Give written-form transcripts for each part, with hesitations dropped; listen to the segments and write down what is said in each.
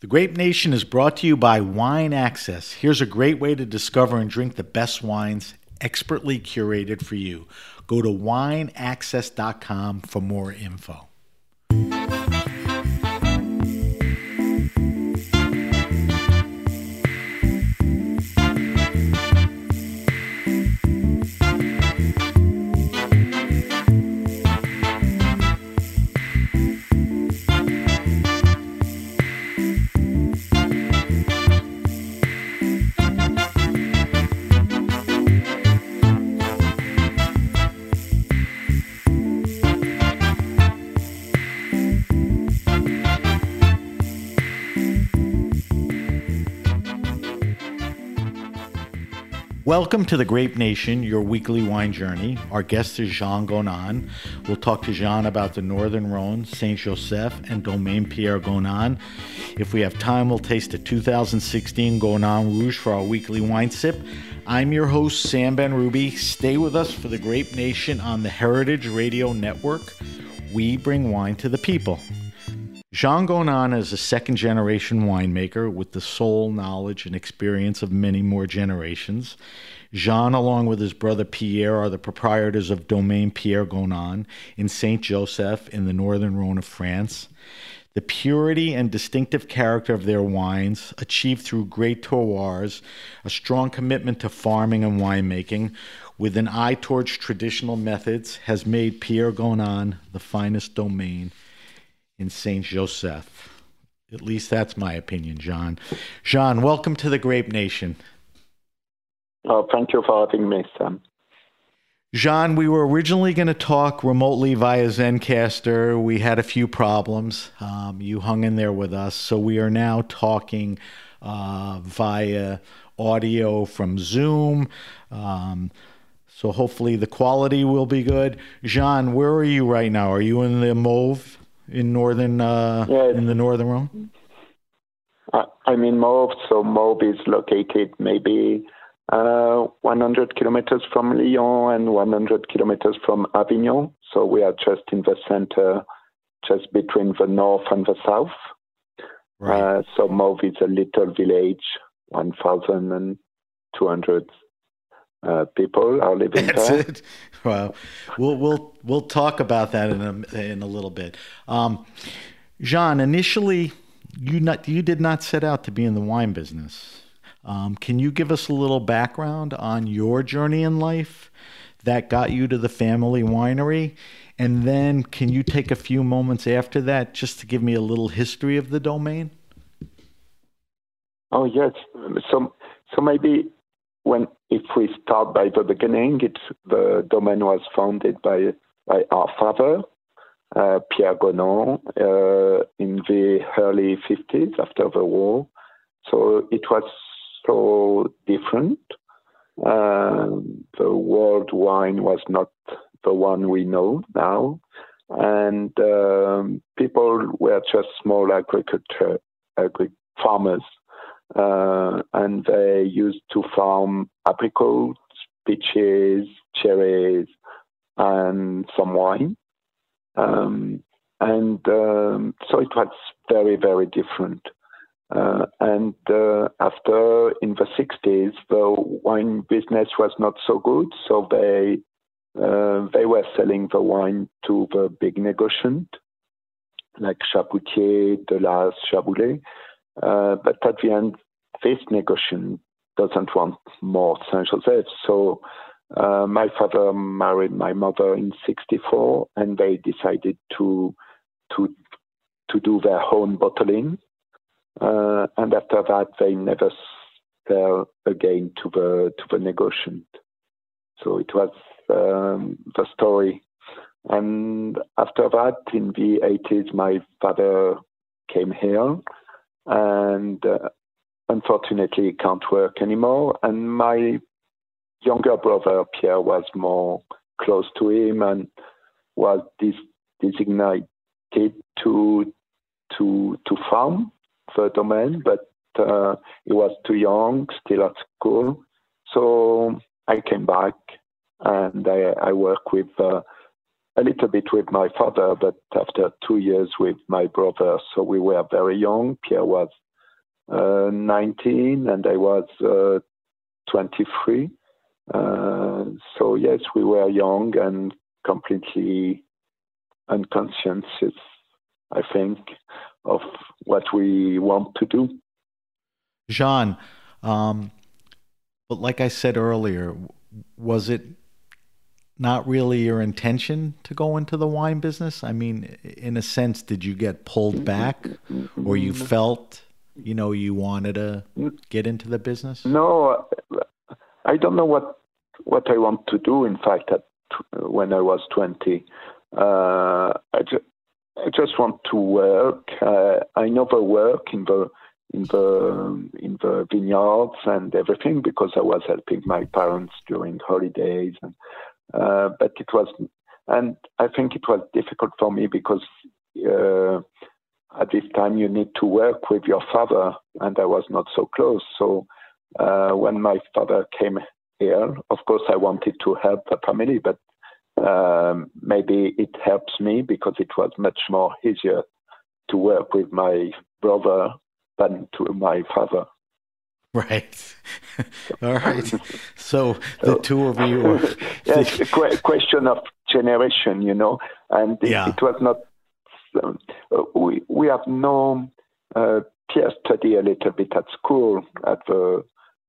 The Grape Nation is brought to you by Wine Access. Here's a great way to discover and drink the best wines expertly curated for you. Go to wineaccess.com for more info. Welcome to the Grape Nation, your weekly wine journey. Our guest is Jean Gonan. We'll talk to Jean about the Northern Rhone, Saint Joseph, and Domaine Pierre Gonan. If we have time, we'll taste the 2016 Gonan Rouge for our weekly wine sip. I'm your host, Sam Benrubi. Stay with us for the Grape Nation on the Heritage Radio Network. We bring wine to the people. Jean Gonan is a second-generation winemaker with the soul, knowledge, and experience of many more generations. Jean, along with his brother Pierre, are the proprietors of Domaine Pierre Gonan in Saint Joseph in the Northern Rhone of France. The purity and distinctive character of their wines, achieved through great terroirs, a strong commitment to farming and winemaking, with an eye towards traditional methods, has made Pierre Gonan the finest domain in Saint Joseph. At least that's my opinion, Jean. Jean, welcome to the Grape Nation. Oh, thank you for having me, Sam. Jean, we were originally going to talk remotely via Zencastr. We had a few problems. You hung in there with us. So we are now talking via audio from Zoom. So hopefully the quality will be good. Jean, where are you right now? Are you in the Mauve? In northern, in the Northern Rhone? I'm in Mauve, so Mauve is located maybe 100 kilometers from Lyon and 100 kilometers from Avignon. So we are just in the center, just between the north and the south. Right. So Mauve is a little village, 1,200 people are living That's there. it. Well, we'll talk about that in a little bit. Jean, initially, you did not set out to be in the wine business. Can you give us a little background on your journey in life that got you to the family winery? And then can you take a few moments after that just to give me a little history of the domain? Oh, yes. So maybe if we start by the beginning, the domain was founded by our father, Pierre Gonan, in the early 50s after the war. So it was so different. The world wine was not the one we know now. And people were just small farmers. And they used to farm apricots, peaches, cherries, and some wine. So it was very, very different. After, in the 60s, the wine business was not so good, so they were selling the wine to the big negociant, like Chapoutier, Delas, Chaboulet. But at the end, this negociant doesn't want more Saint Joseph. So my father married my mother in 1964, and they decided to do their own bottling. And after that, they never sell again to the negociant. So it was the story. And after that, in the 80s, my father came here. And unfortunately, he can't work anymore. And my younger brother, Pierre, was more close to him and was designated to farm the domain, but he was too young, still at school. So I came back and I worked with a little bit with my father, but after 2 years with my brother. So we were very young. Pierre was 19 and I was 23. So yes, we were young and completely unconscious, I think, of what we want to do. Jean, but like I said earlier, was it not really your intention to go into the wine business? I mean, in a sense, did you get pulled back, or you felt, you wanted to get into the business? No, I don't know what I want to do. In fact, when I was 20, I just want to work. I never work in the vineyards and everything because I was helping my parents during holidays. But it was, and I think it was difficult for me because at this time you need to work with your father, and I was not so close. So when my father came here, of course I wanted to help the family, but maybe it helps me because it was much more easier to work with my brother than to my father. Right. All right. So the two of you. Yes, a question of generation, and it was not. We have no peer study a little bit at school at the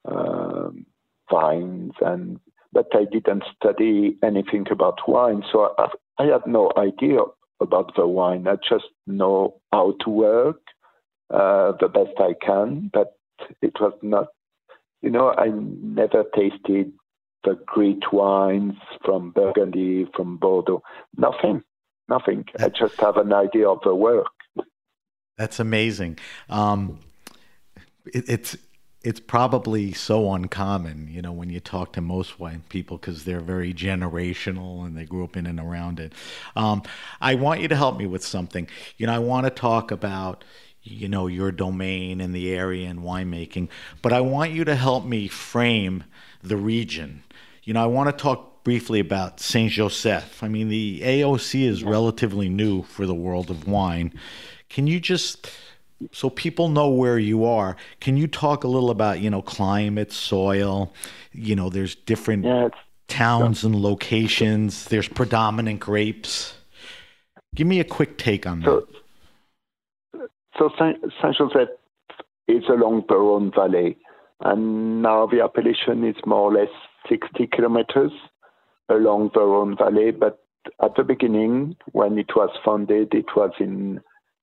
vines, but I didn't study anything about wine, so I had no idea about the wine. I just know how to work the best I can, but it was not, I never tasted the great wines from Burgundy, from Bordeaux. Nothing. I just have an idea of the work. That's amazing. It's probably so uncommon, when you talk to most wine people, because they're very generational and they grew up in and around it. I want you to help me with something. I want to talk about your domain and the area and winemaking, but I want you to help me frame the region. I want to talk briefly about Saint Joseph. I mean, the AOC is relatively new for the world of wine. Can you just, so people know where you are, can you talk a little about, climate, soil, there's different towns and locations, there's predominant grapes. Give me a quick take on that. So Saint Joseph is along the Rhone Valley, and now the appellation is more or less 60 kilometers along the Rhone Valley. But at the beginning, when it was founded, it was in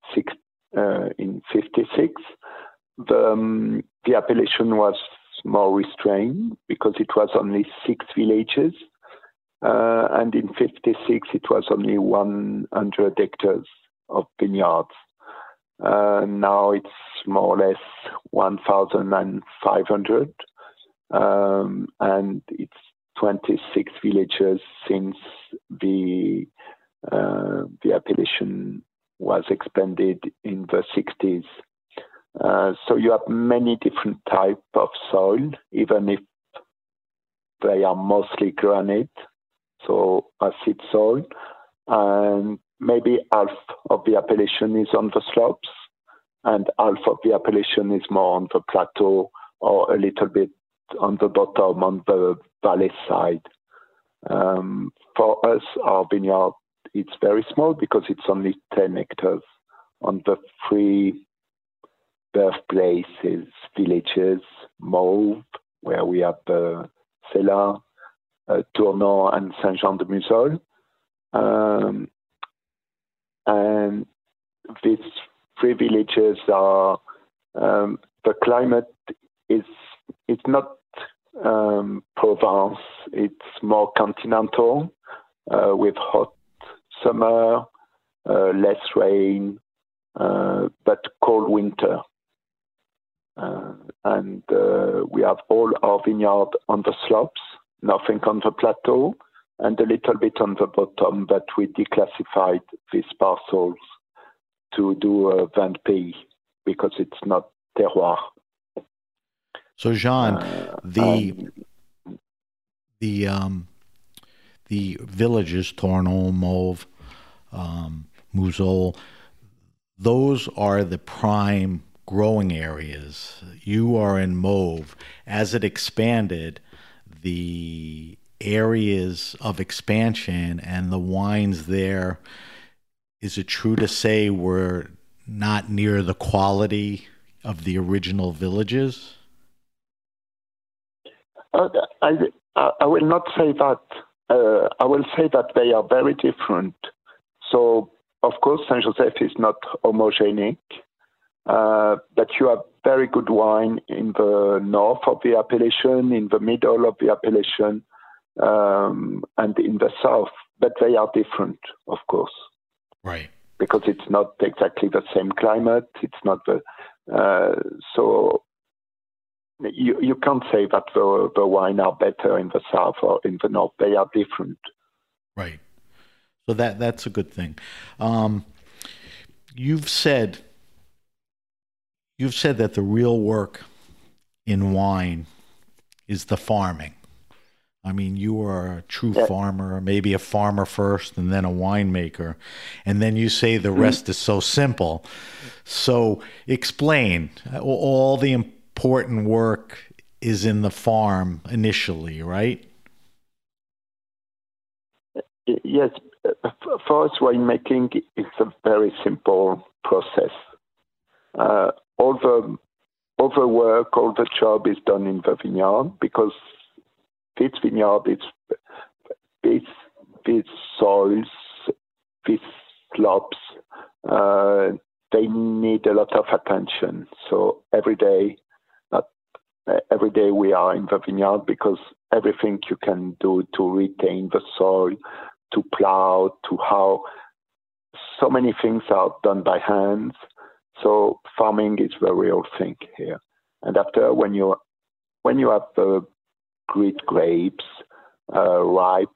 56. The appellation was more restrained because it was only 6 villages, and in 56 it was only 100 hectares of vineyards. Now it's more or less 1,500, and it's 26 villages since the appellation was expanded in the 60s. So you have many different types of soil, even if they are mostly granite, so acid soil, and maybe half of the appellation is on the slopes, and half of the appellation is more on the plateau or a little bit on the bottom, on the valley side. For us, our vineyard, it's very small because it's only 10 hectares on the 3 birthplaces, villages, Mauves, where we have Cellat, Tournon, and Saint-Jean-de-Musol. And these 3 villages are, the climate is, it's not Provence, it's more continental, with hot summer, less rain, but cold winter. And we have all our vineyard on the slopes, nothing on the plateau, and a little bit on the bottom, but we declassified these parcels to do a vin de pays because it's not terroir. So Jean, the villages, Tournon, Mauves, Musol, those are the prime growing areas. You are in Mauve. As it expanded, the areas of expansion and the wines there, is it true to say were not near the quality of the original villages? I will not say that. I will say that they are very different. So, of course, Saint Joseph is not homogenic, but you have very good wine in the north of the appellation, in the middle of the appellation, and in the south. But they are different, of course. Right. Because it's not exactly the same climate. It's not the so you can't say that the wine are better in the south or in the north. They are different. Right. So that's a good thing. You've said that the real work in wine is the farming. I mean, you are a true farmer, maybe a farmer first and then a winemaker. And then you say the rest is so simple. So explain. All the important work is in the farm initially, right? Yes. For us, winemaking is a very simple process. All the work, all the job is done in the vineyard because this vineyard, these soils, these slopes, they need a lot of attention. So every day we are in the vineyard because everything you can do to retain the soil, to plow, to how so many things are done by hands. So farming is the real thing here. And after, when you have the great grapes ripe,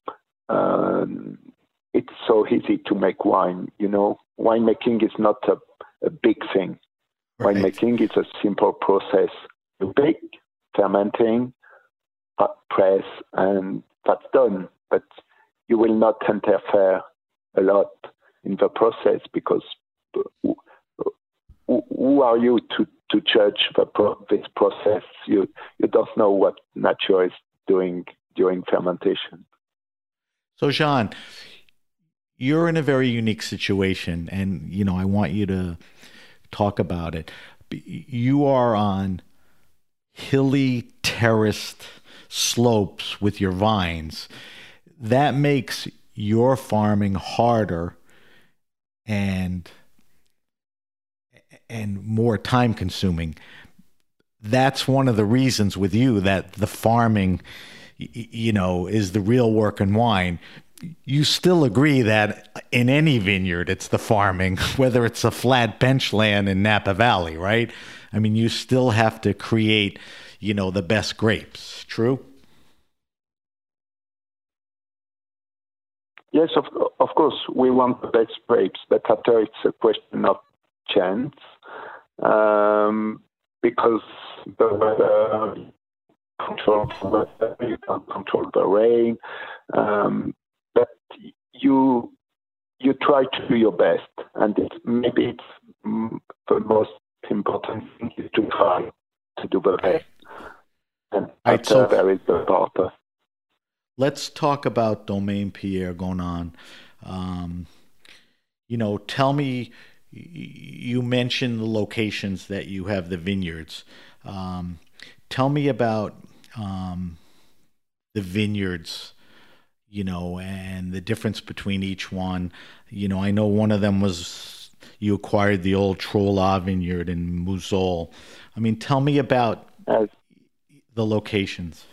it's so easy to make wine. You know, winemaking is not a big thing. Right. Winemaking is a simple process. You pick, fermenting, press, and that's done. But you will not interfere a lot in the process because who are you to judge this process? You don't know what nature is doing during fermentation. So, Jean, you're in a very unique situation, and I want you to talk about it. You are on hilly, terraced slopes with your vines. That makes your farming harder and more time consuming. That's one of the reasons with you that the farming, is the real work in wine. You still agree that in any vineyard, it's the farming, whether it's a flat benchland in Napa Valley, right? I mean, you still have to create, the best grapes. True? Yes, of course, we want the best grapes, but after it's a question of chance, because the weather, you can't control the rain, but you try to do your best, and maybe the most important thing is to try to do the best, and after there is the part of. Let's talk about Domaine Pierre Gonan. Tell me, you mentioned the locations that you have the vineyards. Tell me about the vineyards, and the difference between each one. I know one of them was you acquired the old Trolla vineyard in Mouzol. I mean, tell me about the locations.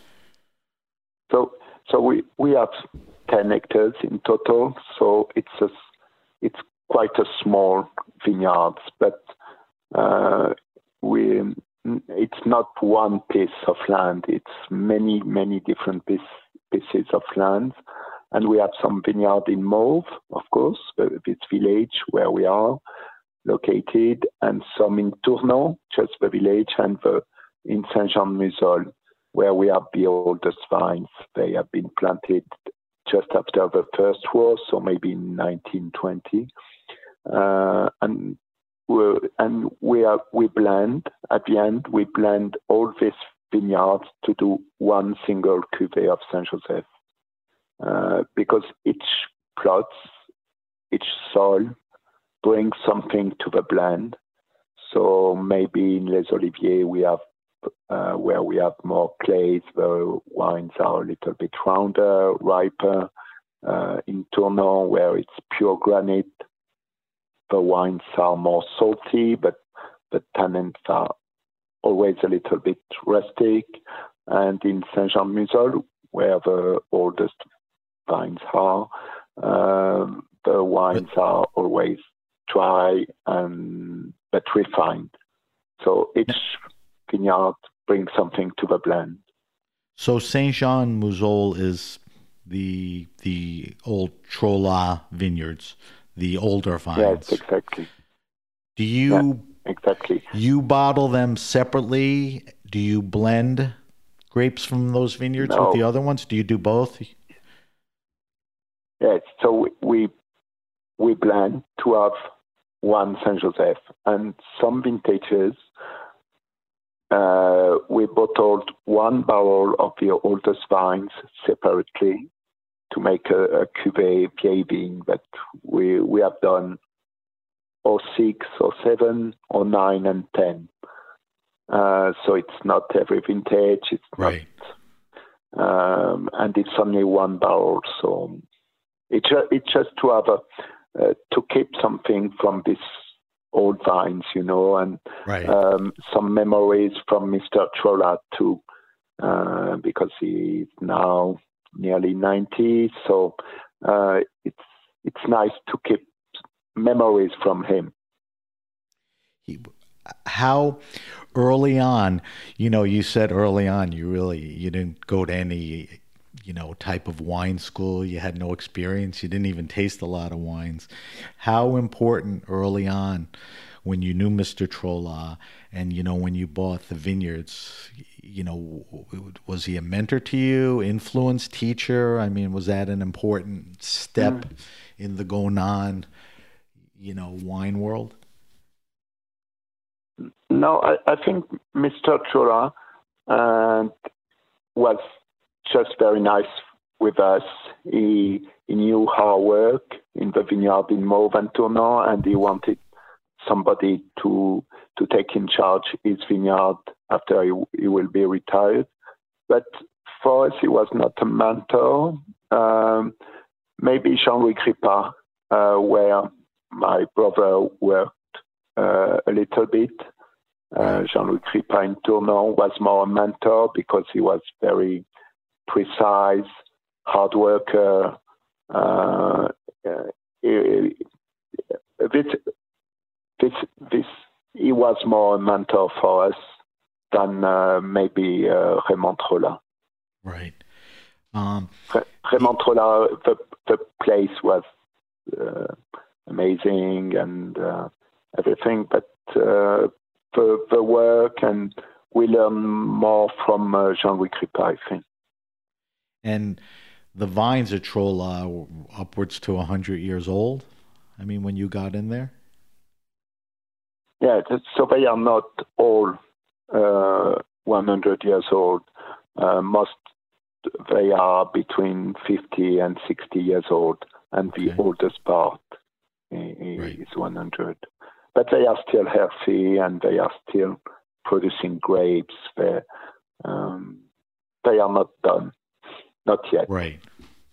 So we have 10 hectares in total. So it's quite a small vineyard, but it's not one piece of land. It's many different pieces of land, and we have some vineyard in Mauve, of course, this village where we are located, and some in Tournon, just the village, and in Saint-Jean-de-Musol, where we have the oldest vines. They have been planted just after the First War, so maybe in 1920. And we blend at the end. We blend all these vineyards to do one single cuvée of Saint Joseph, because each plot, each soil brings something to the blend. So maybe in Les Oliviers we have where we have more clays, the wines are a little bit rounder, riper. In Tournon, where it's pure granite, the wines are more salty, but the tannins are always a little bit rustic. And in Saint-Jean-de-Musol, where the oldest vines are, the wines are always dry but refined. So each vineyard brings something to the blend. So Saint-Jean-Musol is the old Trola vineyards, the older vines. Yes, exactly. Do you exactly. You bottle them separately? Do you blend grapes from those vineyards with the other ones? Do you do both? Yes, so we blend to have one Saint Joseph, and some vintages we bottled one barrel of the oldest vines separately to make a cuvée vieille vigne that we have done 06, 07, 09, and 10. So it's not every vintage. It's right. And it's only one barrel. So it's just to have to keep something from these old vines, and right. Some memories from Mr. Trola too, because he's now nearly 90. So it's nice to keep memories from him. How early on, you said early on you didn't go to any type of wine school. You had no experience. You didn't even taste a lot of wines. How important early on, when you knew Mr. Trola and when you bought the vineyards, was he a mentor to you, influence, teacher? I mean, was that an important step in the Gonan wine world? No, I think Mr. Trola was just very nice with us. He knew our work in the vineyard in Mauves and Tournon, and he wanted somebody to take in charge his vineyard after he will be retired. But for us, he was not a mentor. Maybe Jean-Louis Crippa, where my brother worked a little bit. Jean-Louis Crippa in Tournon was more a mentor because he was very precise, hard worker. He was more a mentor for us than maybe Raymond Trola. Right. Raymond Trola, the place was amazing and everything, but the work, and we learn more from Jean-Louis Crippa, I think. And the vines at Trola were upwards to 100 years old, I mean, when you got in there? Yeah, so they are not all 100 years old. Most, they are between 50 and 60 years old, and the oldest part is 100. But they are still healthy, and they are still producing grapes. They are not done. Not yet. Right.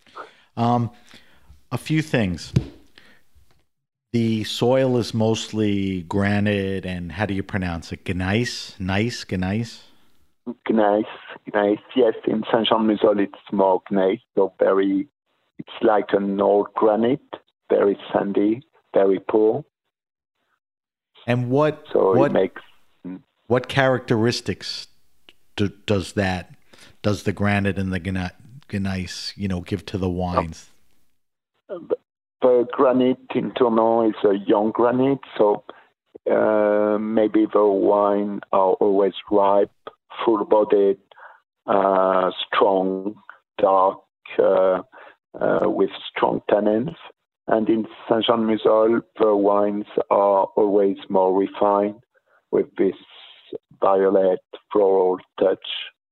A few things. The soil is mostly granite, and how do you pronounce it? Gneiss? Gneiss? Gneiss. Yes, in Saint-Jean-de-Musol it's more gneiss, so it's like an old granite, very sandy, very poor. And what characteristics does the granite and the gneiss, give to the wines? The granite in Tournon is a young granite, so maybe the wine are always ripe, full-bodied, strong, dark, with strong tannins. And in Saint-Jean-de-Musol, the wines are always more refined with this violet floral touch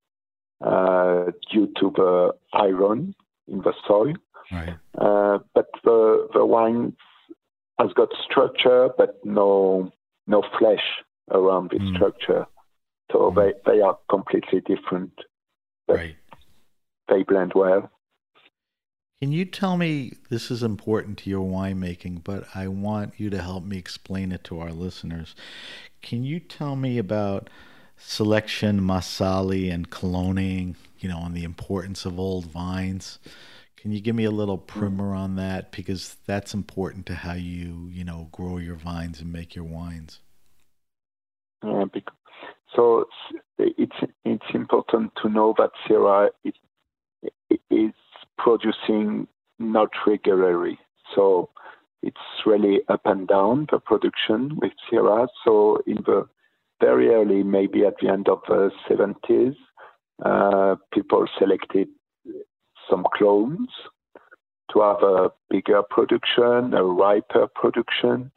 due to the iron in the soil. Right. But the wine has got structure, but no flesh around the structure. So they are completely different. But right. they blend well. Can you tell me, this is important to your winemaking, but I want you to help me explain it to our listeners. Can you tell me about selection, Marsali, and cloning, and the importance of old vines? Can you give me a little primer on that? Because that's important to how you, grow your vines and make your wines. Yeah, so it's important to know that Syrah is producing not regularly. So it's really up and down, the production with Syrah. So in the very early, maybe at the end of the 70s, people selected some clones to have a bigger production, a riper production.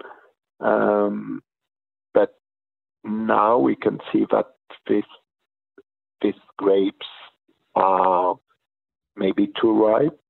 But now we can see that these grapes are maybe too ripe,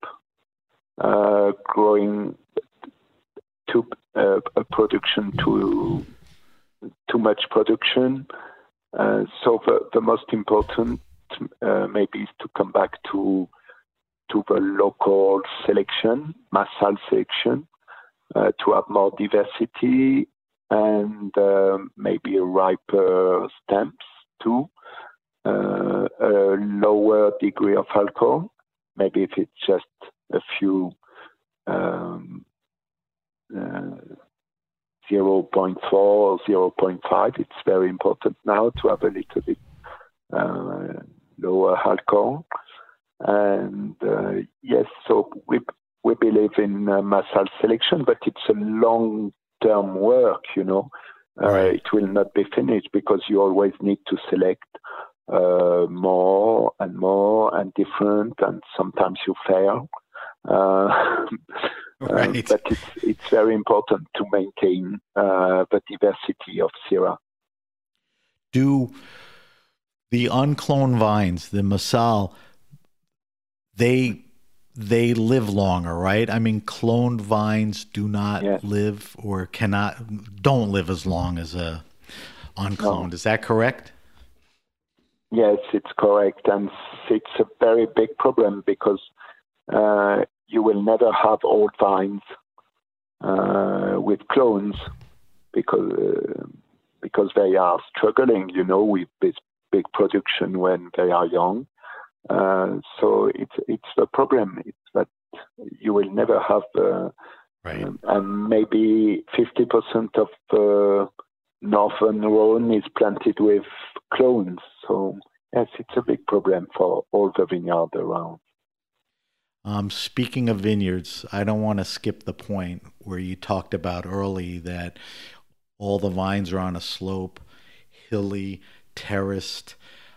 growing to a production too much production. So the most important maybe is to come back to the local selection, Marsal selection, to have more diversity and maybe riper stems too, a lower degree of alcohol. Maybe if it's just a few 0.4 or 0.5, it's very important now to have a little bit lower alcohol. And yes, so we believe in Marsal selection, but it's a long-term work, Right. It will not be finished because you always need to select more and different, and sometimes you fail. Right. But it's very important to maintain the diversity of Syrah. Do the uncloned vines, the Marsal, they live longer, right? I mean, cloned vines do not live or don't live as long as a uncloned. No. Is that correct? Yes, it's correct. And it's a very big problem because you will never have old vines with clones because they are struggling, with this big production when they are young. So it's the problem. It's that you will never have right. And maybe 50% of the northern Rhone is planted with clones. So yes, it's a big problem for all the vineyards around. Speaking of vineyards, I don't want to skip the point where you talked about early that all the vines are on a slope, hilly, terraced.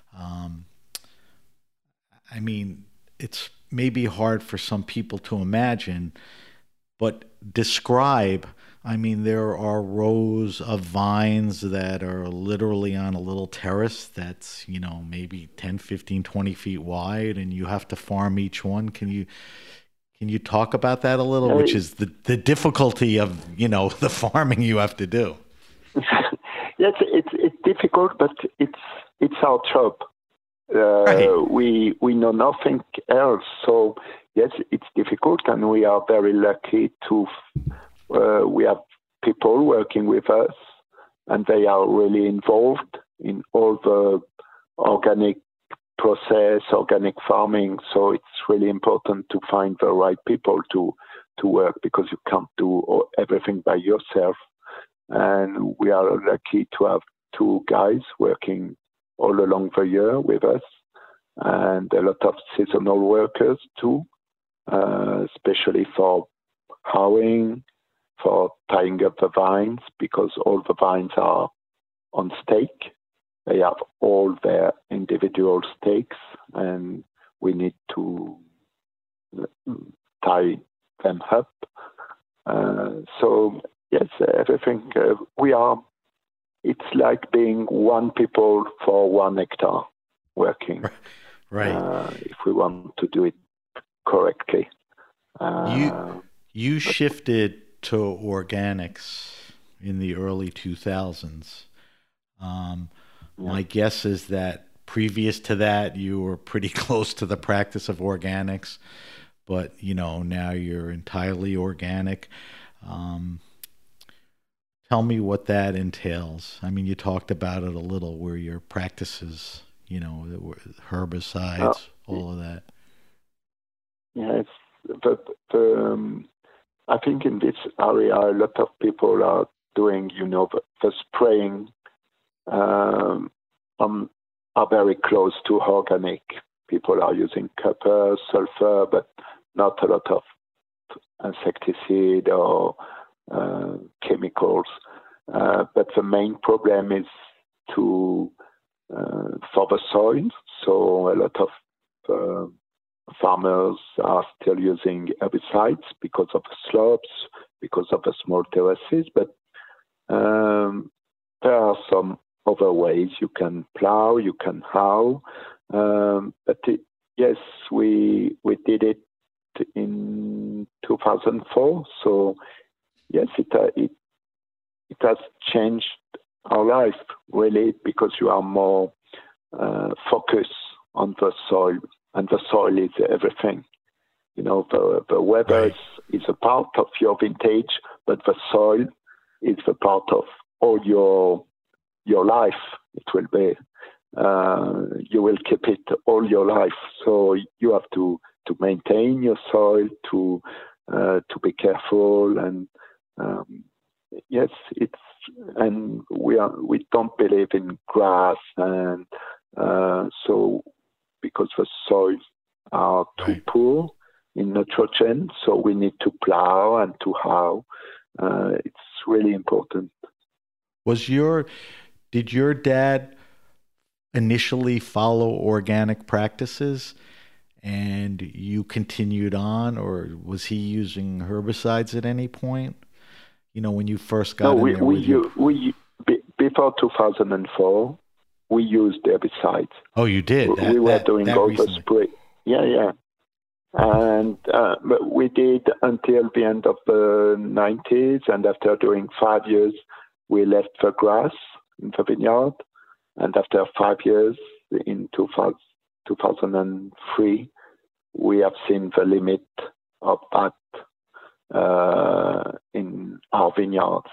I mean, it's maybe hard for some people to imagine, but describe. I mean, there are rows of vines that are literally on a little terrace that's, maybe 10, 15, 20 feet wide, and you have to farm each one. Can you talk about that a little, which is the difficulty of, the farming you have to do? Yes, it's difficult, but it's our job. Right. We know nothing else. So, yes, it's difficult, and we are very lucky to... we have people working with us, and they are really involved in all the organic process, organic farming. So it's really important to find the right people to work because you can't do everything by yourself. And we are lucky to have 2 guys working all along the year with us, and a lot of seasonal workers too, especially for harvesting, for tying up the vines, because all the vines are on stake. They have all their individual stakes, and we need to tie them up. So yes, everything we are. It's like being one people for 1 hectare working. Right. If we want to do it correctly. You Uh, you but shifted to organics in the early 2000s. Um, yeah, my guess is that previous to that, you were pretty close to the practice of organics, but now you're entirely organic. Um, Tell me what that entails. I mean, you talked about it a little, where your practices, that were uh, herbicides, all of that. yes, but I think in this area a lot of people are doing, the spraying um, um, are very close to organic. People are using copper, sulfur, but not a lot of insecticide or chemicals. But the main problem is to for the soil. So a lot of uh, farmers are still using herbicides because of the slopes, because of the small terraces. But there are some other ways you can plow, you can how. Yes, we did it in 2004. So yes, it has changed our life really because you are more focused on the soil, and the soil is everything. The weather Right. is a part of your vintage, but the soil is a part of all your life. It will be you will keep it all your life. So you have to maintain your soil, to be careful, and um, yes, it's and we don't believe in grass, and so because the soils are too Right. poor in nitrogen, so we need to plow and to how. It's really important. Was your Did your dad initially follow organic practices and you continued on, or was he using herbicides at any point? When you first No, got in there with your. before 2004, we used herbicides. Oh, you did We that were that doing that all the recently. spray. Yeah, yeah. And but we did until the end of the 90s, and after doing 5 years, we left the grass in the vineyard. And after 5 years, in 2003, we have seen the limit of that in our vineyards.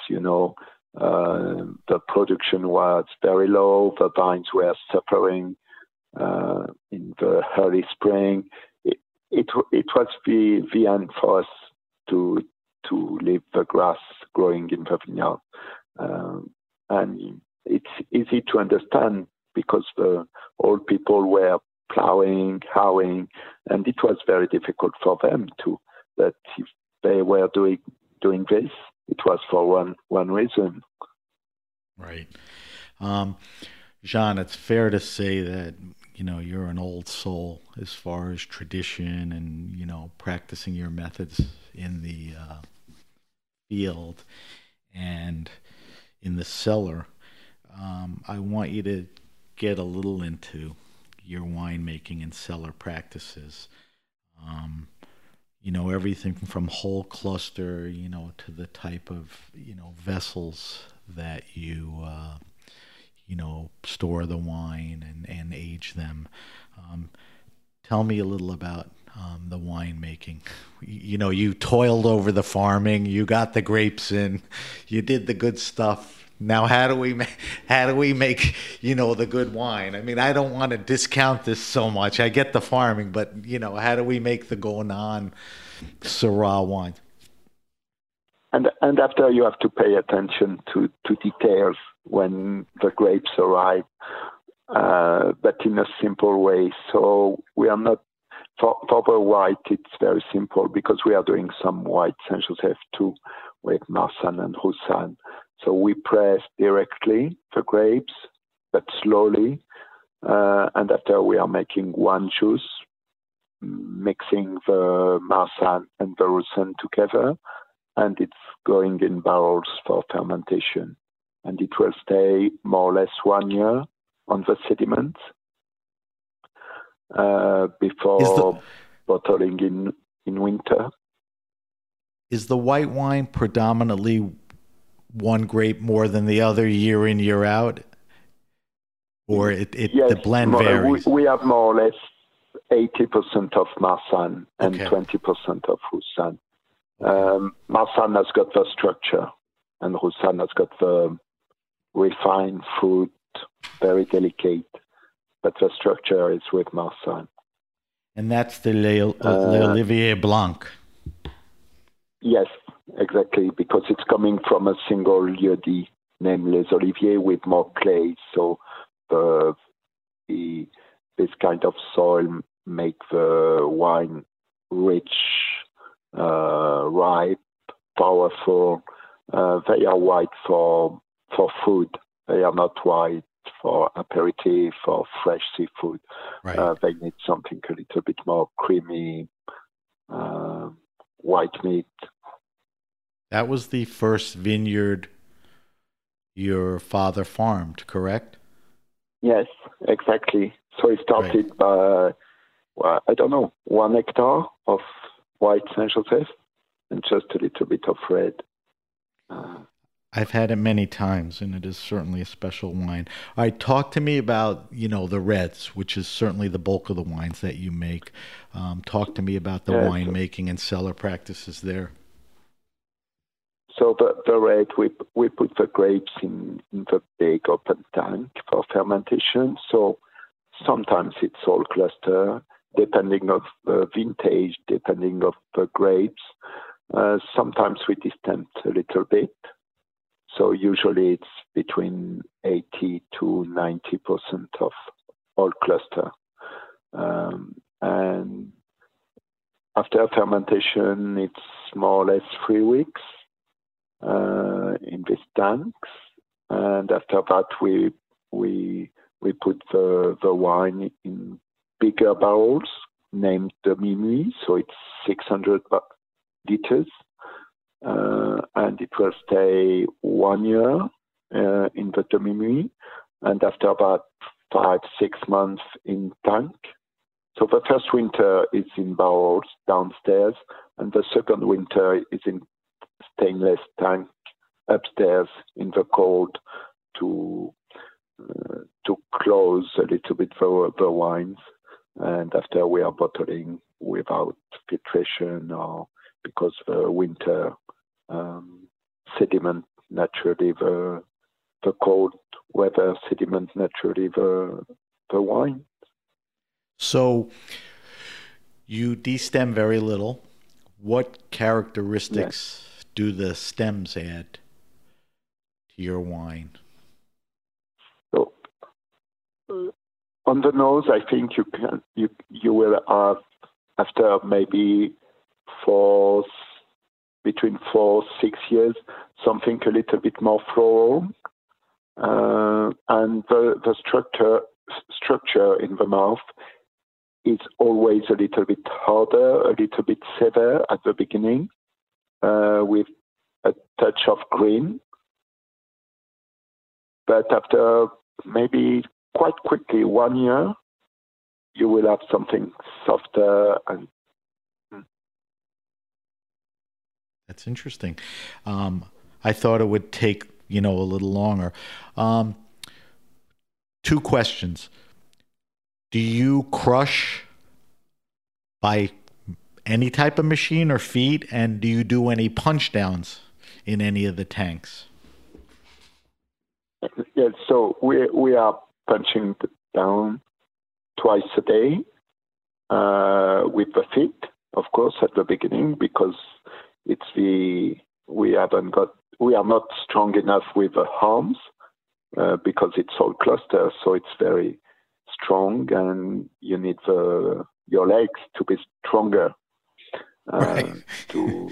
The production was very low. The vines were suffering in the early spring. It was the end for us to leave the grass growing in the vineyard, and it's easy to understand because the old people were plowing, howing, and it was very difficult for them too. But if they were doing this, it was for one reason. Right. Um, Jean, it's fair to say that you're an old soul as far as tradition and practicing your methods in the field and in the cellar. I want you to get a little into your winemaking and cellar practices. Um, everything from whole cluster, to the type of vessels that you store the wine and age them. Um, Tell me a little about the winemaking. You toiled over the farming, you got the grapes in, you did the good stuff. Now, how do we make the good wine? I mean, I don't want to discount this so much. I get the farming, but how do we make the Gonan Syrah wine? And after you have to pay attention to details when the grapes arrive, but in a simple way. So we are not for the white. It's very simple because we are doing some white Saint Joseph too with Marsanne and Roussanne. So we press directly the grapes, but slowly, and after we are making one juice, mixing the Marsanne and the Roussanne together, and it's going in barrels for fermentation. And it will stay more or less 1 year on the sediments before bottling in winter. Is the white wine predominantly one grape more than the other year in, year out? Or Yes, the blend varies? We have more or less 80% of Marsanne and Okay. 20% of Roussanne. Marsanne has got the structure, and Roussanne has got the refined fruit, very delicate. But the structure is with Marsanne. And that's the L'Olivier Blanc. Yes, exactly, because it's coming from a single lieu-dit named Les Oliviers with more clay. So this kind of soil make the wine rich, ripe, powerful. They are white for food. They are not white for aperitif or fresh seafood. Right. They need something a little bit more creamy, white meat. That was the first vineyard your father farmed, correct? Yes, exactly. So he started by, well, I don't know, 1 hectare of white Saint-Joseph and just a little bit of red. I've had it many times, and it is certainly a special wine. All right, talk to me about, the reds, which is certainly the bulk of the wines that you make. Talk to me about the winemaking and cellar practices there. So the red, we put the grapes in the big open tank for fermentation. So sometimes it's all cluster, depending of the vintage, depending of the grapes. Sometimes we distempt a little bit. So usually it's between 80 to 90% of all cluster. And after fermentation, it's more or less 3 weeks in these tanks. And after that, we put the wine in bigger barrels named the Minuit. So it's 600 liters. And it will stay 1 year in the Demi-Nuit, and after about 5-6 months in tank. So the first winter is in barrels downstairs, and the second winter is in stainless tank upstairs in the cold to close a little bit the wines. And after we are bottling without filtration or because the winter sediment naturally the cold weather sediment naturally the wine. So you destem very little. What characteristics do the stems add to your wine? So on the nose, I think you will have after maybe between 4-6 years, something a little bit more floral, and the structure in the mouth is always a little bit harder, a little bit severe at the beginning, with a touch of green. But after maybe quite quickly, 1 year, you will have something softer and. That's interesting. I thought it would take, a little longer. 2 questions. Do you crush by any type of machine or feed? And do you do any punch downs in any of the tanks? Yes, so we are punching down twice a day with the feet, of course, at the beginning, because we are not strong enough with the arms because it's all cluster, so it's very strong, and you need your legs to be stronger to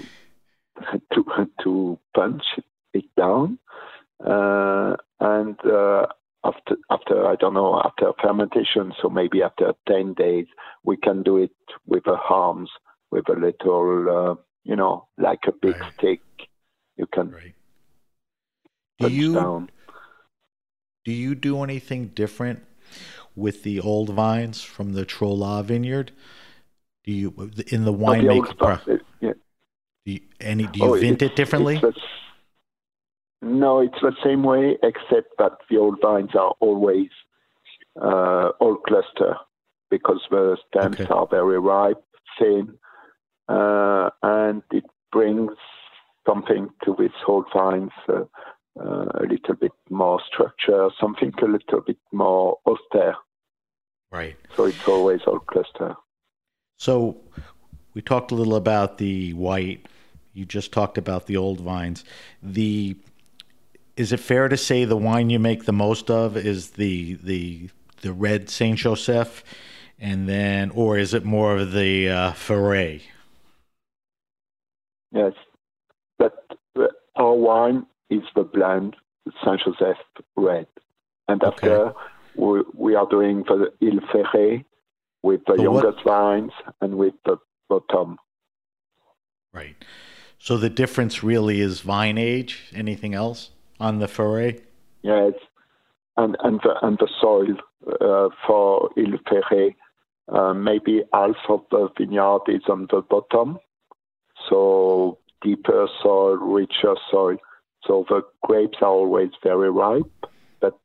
punch it down. And after I don't know, after fermentation, so maybe after 10 days, we can do it with the arms, with a little, like a big stick You can Right. punch down. Do you do anything different with the old vines from the Trola vineyard? Do you in the No, the old winemaking stuff. Yeah. do you vint it differently? No, it's the same way, except that the old vines are always all cluster because the stems are very ripe, thin, and it brings something to these old vines, a little bit more structure, something a little bit more austere. Right. So it's always all cluster. So we talked a little about the white. You just talked about the old vines. Is it fair to say the wine you make the most of is the red Saint Joseph, and then, or is it more of the Ferret? Yes, but our wine is the blend Saint Joseph red, and after we are doing the Il Ferret with the youngest vines and with the bottom. Right. So the difference really is vine age. Anything else on the Ferret? Yes, and the soil for Il Ferret. Maybe half of the vineyard is on the bottom, so deeper soil, richer soil. So the grapes are always very ripe, but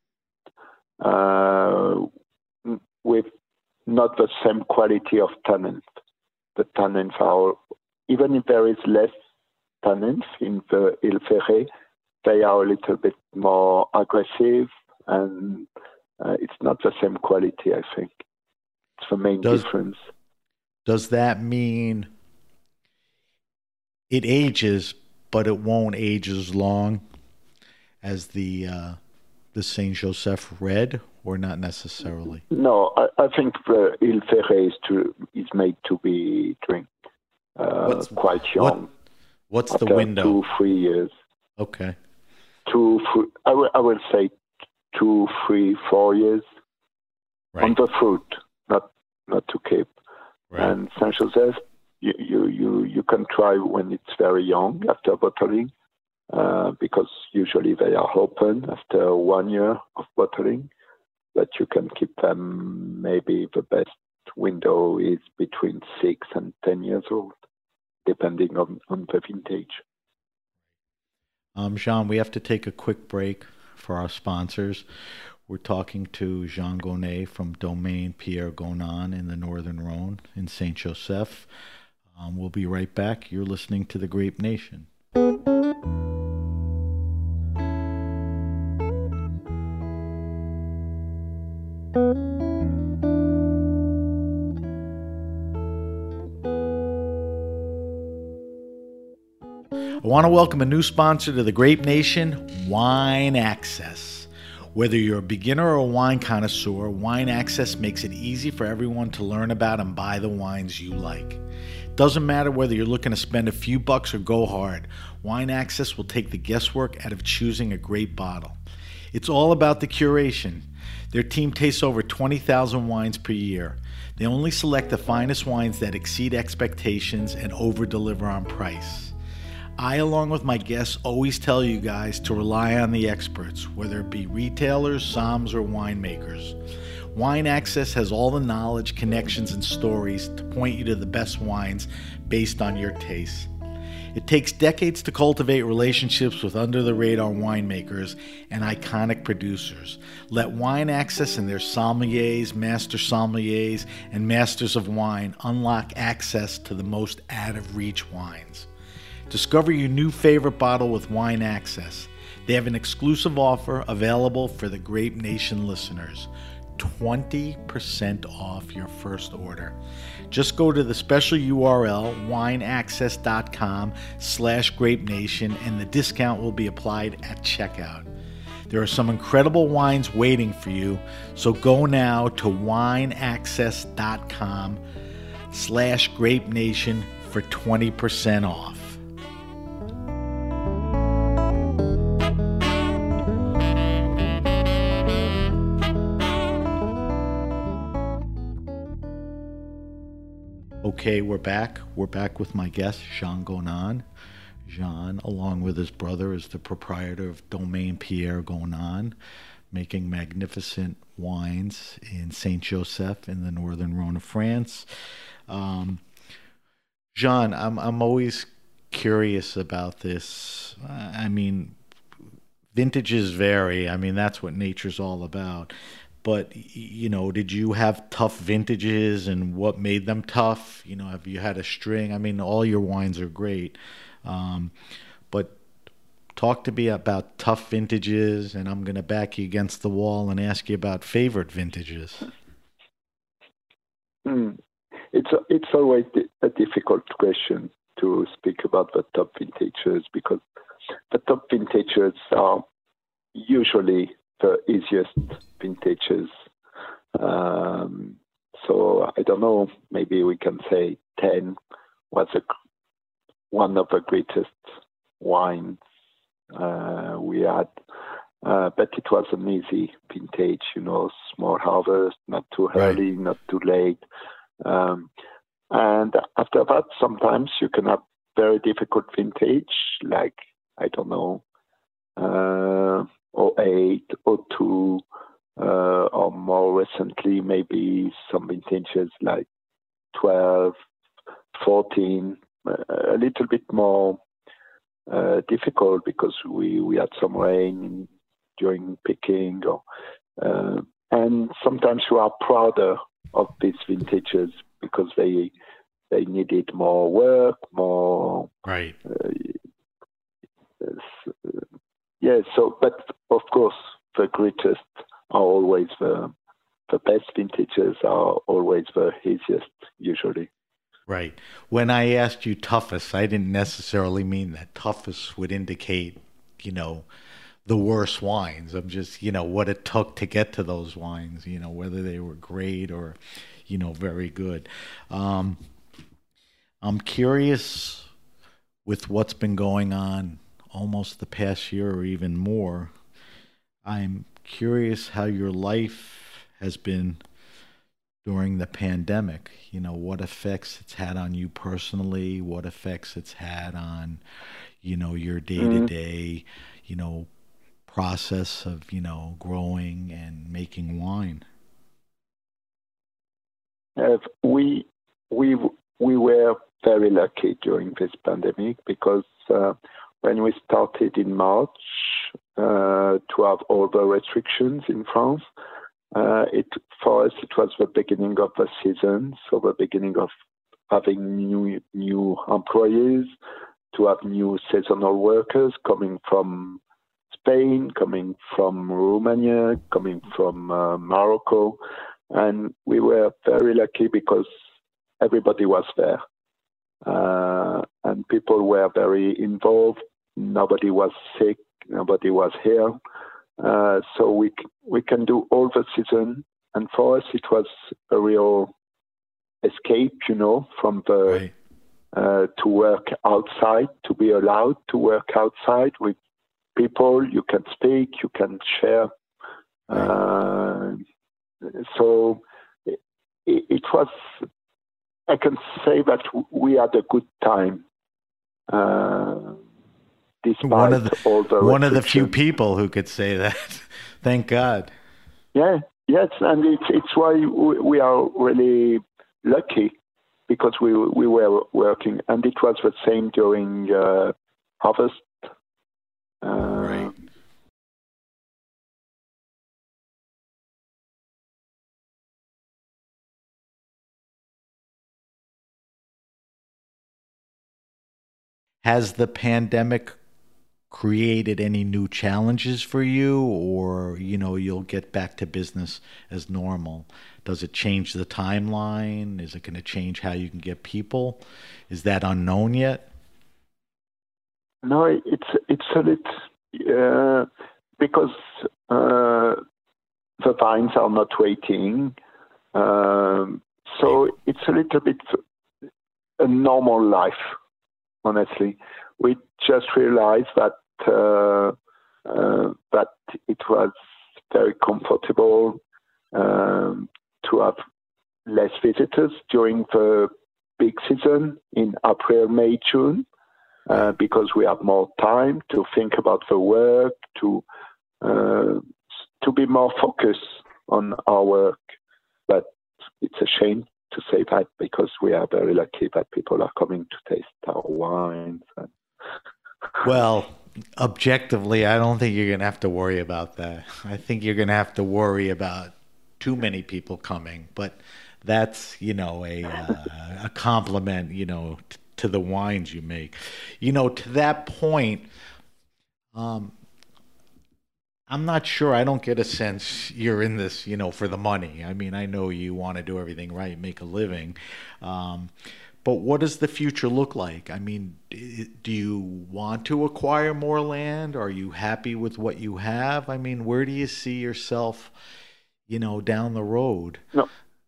with not the same quality of tannins. The tannins are, even if there is less tannins in the Il Ferret, they are a little bit more aggressive, and it's not the same quality, I think. It's the main difference. Does that mean it ages, but it won't age as long as the Saint Joseph red, or not necessarily? No, I think the Il Ferret is made to be drink quite young. What's after the window? 2-3 years. Okay. 2-3. I will say 2, 3, 4 years on the fruit, not to keep. Right. And Saint Joseph, you can try when it's very young after bottling, because usually they are open after 1 year of bottling, but you can keep them. Maybe the best window is between 6 and 10 years old, depending on the vintage. Jean, we have to take a quick break for our sponsors. We're talking to Jean Gonnet from Domaine Pierre Gonan in the Northern Rhone in Saint Joseph. We'll be right back. You're listening to The Grape Nation. I want to welcome a new sponsor to the Grape Nation, Wine Access. Whether you're a beginner or a wine connoisseur, Wine Access makes it easy for everyone to learn about and buy the wines you like. It doesn't matter whether you're looking to spend a few bucks or go hard, Wine Access will take the guesswork out of choosing a great bottle. It's all about the curation. Their team tastes over 20,000 wines per year. They only select the finest wines that exceed expectations and over-deliver on price. I, along with my guests, always tell you guys to rely on the experts, whether it be retailers, somms, or winemakers. Wine Access has all the knowledge, connections, and stories to point you to the best wines based on your tastes. It takes decades to cultivate relationships with under-the-radar winemakers and iconic producers. Let Wine Access and their sommeliers, master sommeliers, and masters of wine unlock access to the most out-of-reach wines. Discover your new favorite bottle with Wine Access. They have an exclusive offer available for the Grape Nation listeners. 20% off your first order. Just go to the special URL, wineaccess.com/grapenation, and the discount will be applied at checkout. There are some incredible wines waiting for you, so go now to wineaccess.com/grapenation for 20% off. Okay, we're back. We're back with my guest, Jean Gonan. Jean, along with his brother, is the proprietor of Domaine Pierre Gonan, making magnificent wines in Saint Joseph in the northern Rhone of France. Um, Jean, I'm always curious about this. I mean, vintages vary. I mean, that's what nature's all about. But did you have tough vintages, and what made them tough? Have you had a string? I mean, all your wines are great, um, but talk to me about tough vintages, and I'm going to back you against the wall and ask you about favorite vintages. Mm. It's always a difficult question to speak about the top vintages because the top vintages are usually the easiest vintages. Um, so I don't know, maybe we can say 10 was one of the greatest wines we had. But it was an easy vintage, small harvest, not too Right. early, not too late. Um, and after that, sometimes you can have very difficult vintage, like, I don't know, or 8, or 2, or more recently, maybe some vintages like 12, 14, a little bit more difficult because we had some rain during picking, and sometimes you are prouder of these vintages because they needed more work, more. Right. Yeah. So, but of course, the greatest are always the best vintages are always the easiest usually. Right. When I asked you toughest, I didn't necessarily mean that toughest would indicate, you know, the worst wines. I'm just, what it took to get to those wines, whether they were great or, very good. Um, I'm curious with what's been going on almost the past year or even more. I'm curious how your life has been during the pandemic. What effects it's had on you personally, what effects it's had on, your day to Mm. day, you know, process of, growing and making wine. Uh, we we we were very lucky during this pandemic because when we started in March to have all the restrictions in France, it for us it was the beginning of the season, so the beginning of having new employees, to have new seasonal workers coming from Spain, coming from Romania, coming from Morocco. And we were very lucky because everybody was there. And people were very involved. Nobody was sick. Nobody was here. So we can do all the season. And for us, it was a real escape, from the Right. to work outside, to be allowed to work outside with people. You can speak, you can share. Right. Uh, so it was, I can say that we had a good time, uh, One despite of the all the one of the few restrictions. people who could say that. Thank God. Yeah, yes, and it's why we are really lucky because we were working, and it was the same during harvest. Uh, Right. Has the pandemic created any new challenges for you, or you'll get back to business as normal? Does it change the timeline? Is it going to change how you can get people? Is that unknown yet? no, it's a little because uh, the vines are not waiting, um, Right. so it's a little bit a normal life. Honestly, we just realized that it was very comfortable um, to have less visitors during the big season in April, May, June. because we have more time to think about the work, to be more focused on our work. But it's a shame to say that, because we are very lucky that people are coming to taste our wines. Well, objectively, I don't think you're going to have to worry about that. I think you're going to have to worry about too many people coming, but that's, a compliment, to the wines you make. To that point, I'm not sure. I don't get a sense you're in this, for the money. I mean, I know you want to do everything right, make a living. But what does the future look like? I mean, do you want to acquire more land? Are you happy with what you have? I mean, where do you see yourself, down the road? No,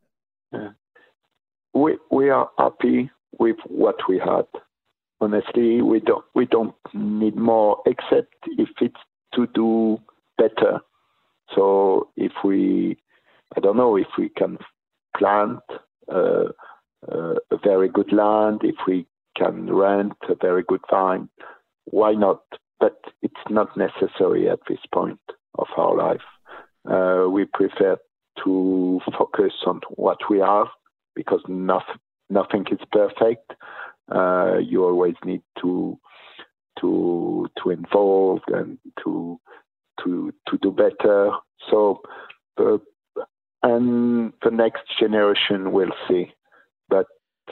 we are happy with what we had. Honestly, we don't need more, except if it's to do better. So if we can plant a very good land, if we can rent a very good vine, why not? But it's not necessary at this point of our life. We prefer to focus on what we have, because nothing is perfect. You always need to involve and to do better. So, and the next generation will see. But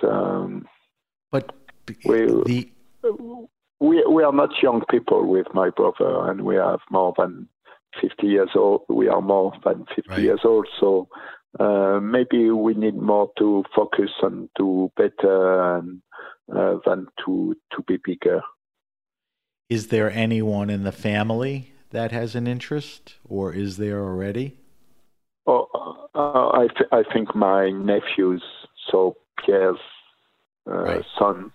we are not young people with my brother, and we have more than 50 years old. We are more than 50 Right. years old. So maybe we need more to focus on do better and than to be bigger. Is there anyone in the family that has an interest, or is there already? Oh, I think my nephews, so Pierre's Right. sons,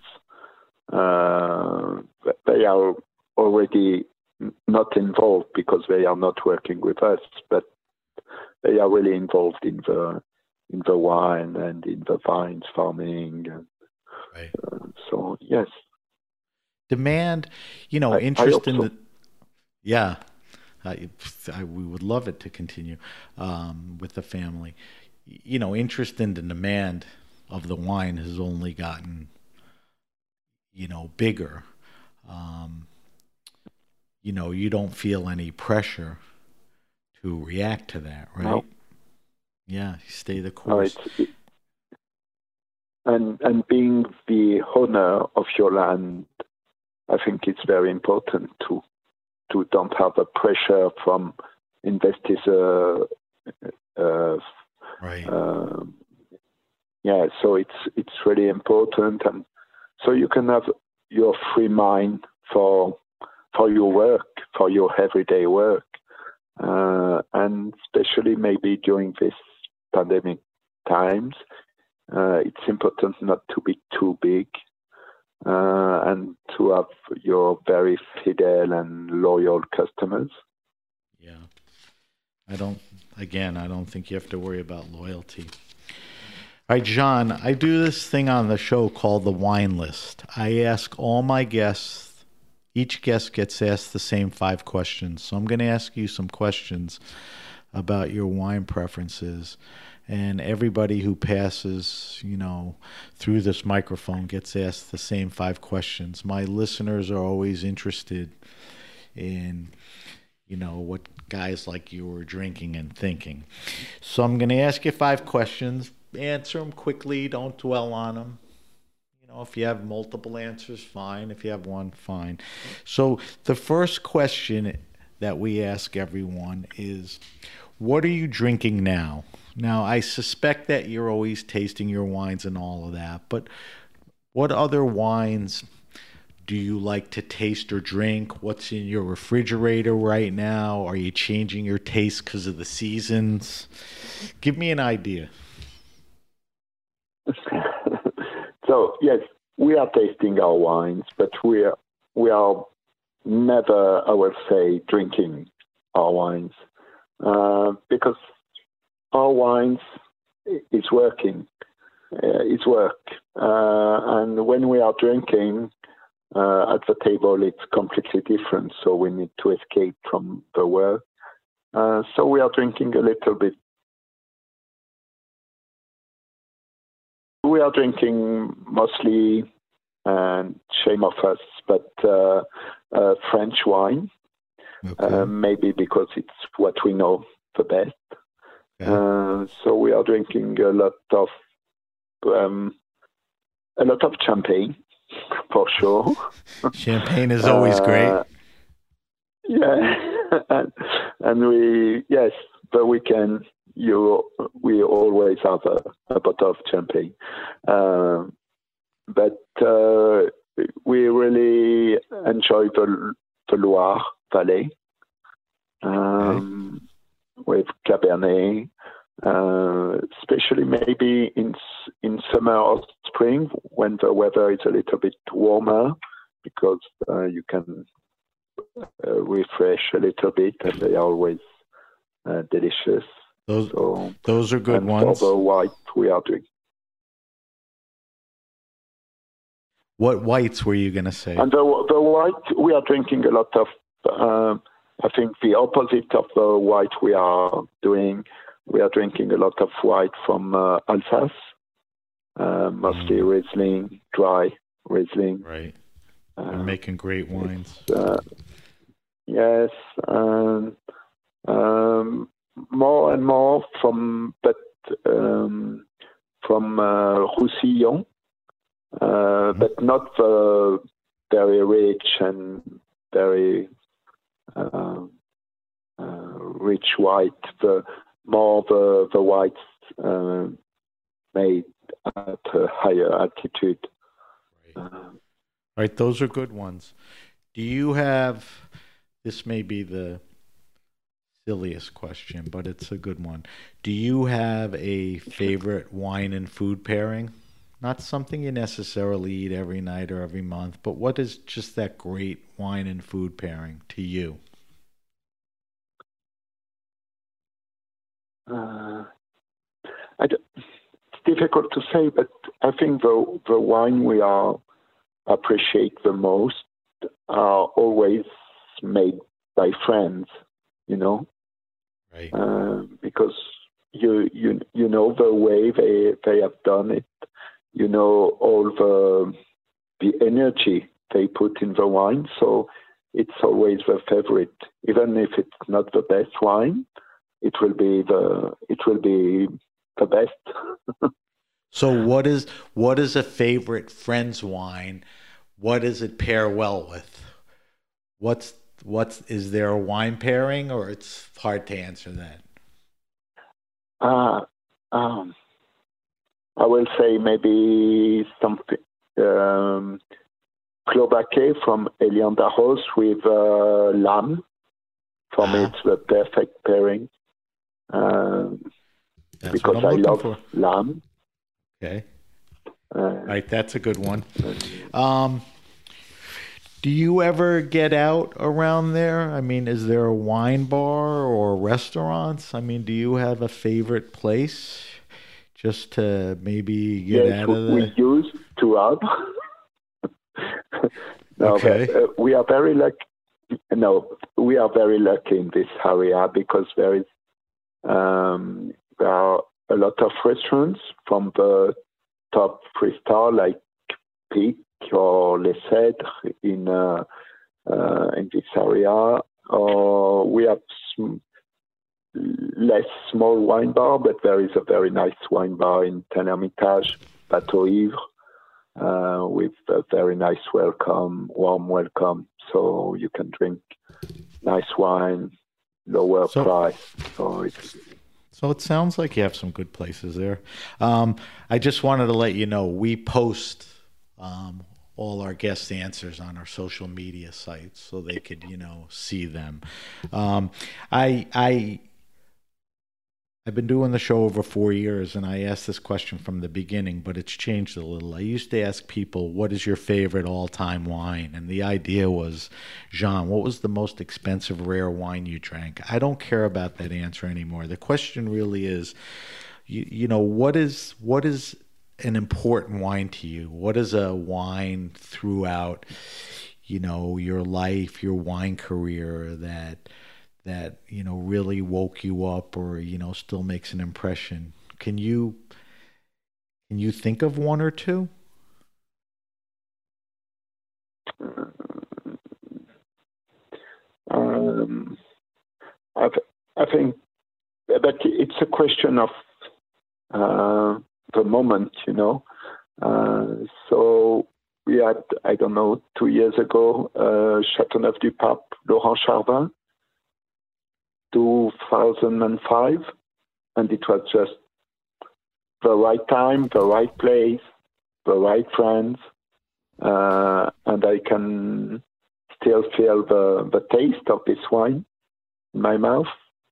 they are already not involved because they are not working with us, but they are really involved in the wine and in the vines farming. Right. So yes, Demand, I interest hope in so. the, yeah, we would love it to continue with the family. Interest in the demand of the wine has only gotten, bigger. Um, you don't feel any pressure to react to that, right? No, Yeah, you stay the no, course. and being the owner of your land, I think it's very important to don't have a pressure from investors. Right. Yeah, so it's really important, and so you can have your free mind for your work, for your everyday work, and especially maybe during this pandemic times, it's important not to be too big. And to have your very fidel and loyal customers. Yeah. I don't think you have to worry about loyalty. All right, John, I do this thing on the show called the wine list. I ask all my guests, each guest gets asked the same 5 questions. So I'm going to ask you some questions about your wine preferences. And everybody who passes, through this microphone gets asked the same 5 questions. My listeners are always interested in, what guys like you are drinking and thinking. So I'm going to ask you 5 questions. Answer them quickly. Don't dwell on them. If you have multiple answers, fine. If you have one, fine. So the first question that we ask everyone is, what are you drinking now? Now, I suspect that you're always tasting your wines and all of that, but what other wines do you like to taste or drink? What's in your refrigerator right now? Are you changing your taste because of the seasons? Give me an idea. So yes, we are tasting our wines, but we are never, I will say, drinking our wines because our wines is working. It's work, and when we are drinking, at the table, it's completely different. So we need to escape from the work. So we are drinking a little bit. We are drinking mostly, and shame of us, but French wine. Okay. Maybe because it's what we know the best. Okay. So we are drinking a lot of champagne, for sure. Champagne is always great. Yeah, and we the weekend we always have a bottle of champagne, but we really enjoy the Loire Valley with Cabernet. Especially maybe in summer or spring when the weather is a little bit warmer, because you can refresh a little bit, and they are always delicious. Those are good ones. For the white, we are doing. What whites were you going to say? And the white, we are drinking a lot of. I think the opposite of the white we are doing. We are drinking a lot of white from Alsace, mostly Riesling, dry Riesling. Right. They're making great wines. Yes. More and more from Roussillon, but not very rich and very rich white. More the whites made at a higher altitude. Right, those are good ones. Do you have, this may be the silliest question, but it's a good one. Do you have a favorite wine and food pairing? Not something you necessarily eat every night or every month, but what is just that great wine and food pairing to you? It's difficult to say, but I think the wine we appreciate the most are always made by friends, right? Because you know the way they have done it, all the energy they put in the wine, so it's always the favorite, even if it's not the best wine. It will be the best. So what is a favorite friend's wine? What does it pair well with? Is there a wine pairing, or it's hard to answer that? I will say maybe something Clos Baquet from Elian d'Arros with lamb. For me, it's the perfect pairing. Because I love lamb. Okay. Right, that's a good one. Do you ever get out around there? I mean, is there a wine bar or restaurants? I mean, do you have a favorite place just to maybe get out of we used to have. Okay. We are very lucky. No, we are very lucky in this area because there are a lot of restaurants from the top 3-star like Pic or Les Cèdres in this area. We have less small wine bar, but there is a very nice wine bar in Tain-Hermitage, Bateau Ivre, with a very nice warm welcome. So you can drink nice wine, lower price. So it sounds like you have some good places there. I just wanted to let you know we post all our guest answers on our social media sites so they could, see them. I've been doing the show over 4 years, and I asked this question from the beginning, but it's changed a little. I used to ask people, what is your favorite all-time wine? And the idea was, Jean, what was the most expensive rare wine you drank? I don't care about that answer anymore. The question really is, what is an important wine to you? What is a wine throughout, your life, your wine career that really woke you up or still makes an impression? Can you think of one or two? Um, I, I think that it's a question of the moment, So we had, I don't know, 2 years ago, Châteauneuf-du-Pape, Laurent Charvin, 2005, and it was just the right time, the right place, the right friends, and I can still feel the taste of this wine in my mouth.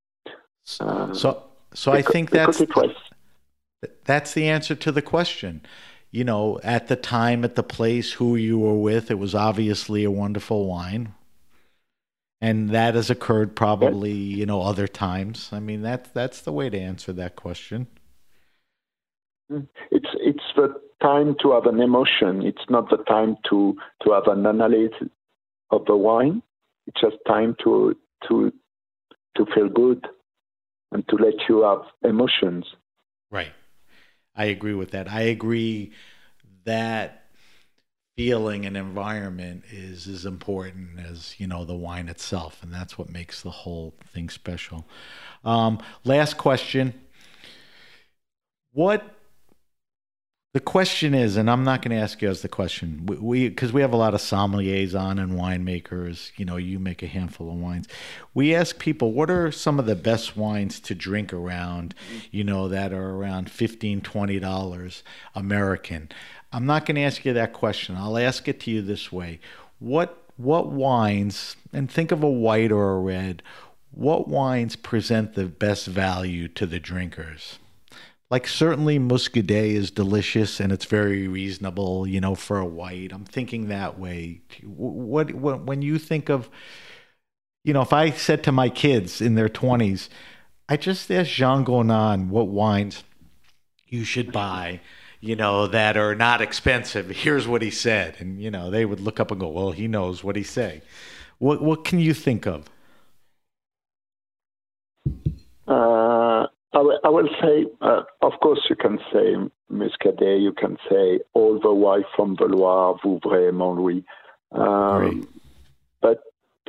So I think that's the answer to the question. At the time, at the place, who you were with, it was obviously a wonderful wine. And that has occurred probably, other times. I mean, that's the way to answer that question. It's the time to have an emotion. It's not the time to have an analysis of the wine. It's just time to feel good and to let you have emotions. Right. I agree with that. I agree that feeling and environment is as important as, the wine itself. And that's what makes the whole thing special. Last question. The question is, and I'm not going to ask you as the question, because we have a lot of sommeliers on and winemakers. You make a handful of wines. We ask people, what are some of the best wines to drink around, that are around $15, $20 American? I'm not going to ask you that question. I'll ask it to you this way. What wines, and think of a white or a red, what wines present the best value to the drinkers? Like certainly Muscadet is delicious and it's very reasonable, for a white. I'm thinking that way. What when you think of, if I said to my kids in their 20s, I just asked Jean Gonan what wines you should buy, that are not expensive. Here's what he said, and they would look up and go, "Well, he knows what he's saying." What can you think of? I will say, of course, you can say Muscadet, you can say all the way from the Loire, Vouvray, Montlouis. But,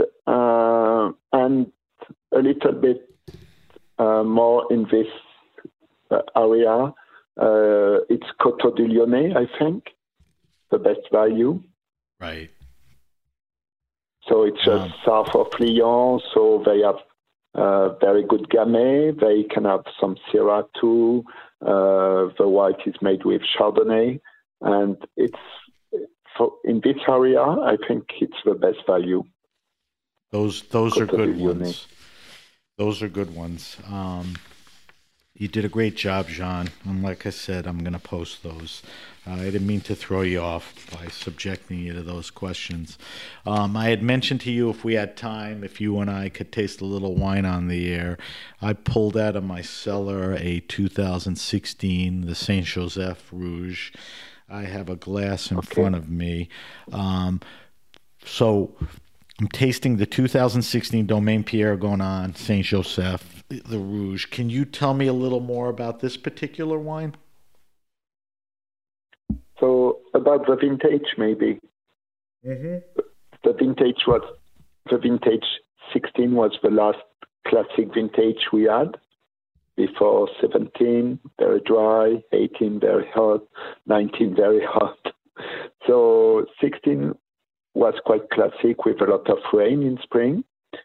and a little bit more in this area, it's Coteaux du Lyonnais, I think, the best value. Right. So it's just south of Lyon, so they have very good Gamay. They can have some Syrah too. The white is made with Chardonnay, and in this area, I think it's the best value. Those are good ones. Those are good ones. You did a great job, Jean. And like I said, I'm going to post those. I didn't mean to throw you off by subjecting you to those questions. I had mentioned to you if we had time, if you and I could taste a little wine on the air. I pulled out of my cellar a 2016, the Saint Joseph Rouge. I have a glass in front of me. So I'm tasting the 2016 Domaine Pierre Gonan Saint Joseph, the Rouge. Can you tell me a little more about this particular wine? So about the vintage, maybe. Mm-hmm. The vintage 16 was the last classic vintage we had. Before 17, very dry, 18, very hot, 19, very hot. So 16 was quite classic with a lot of rain in spring.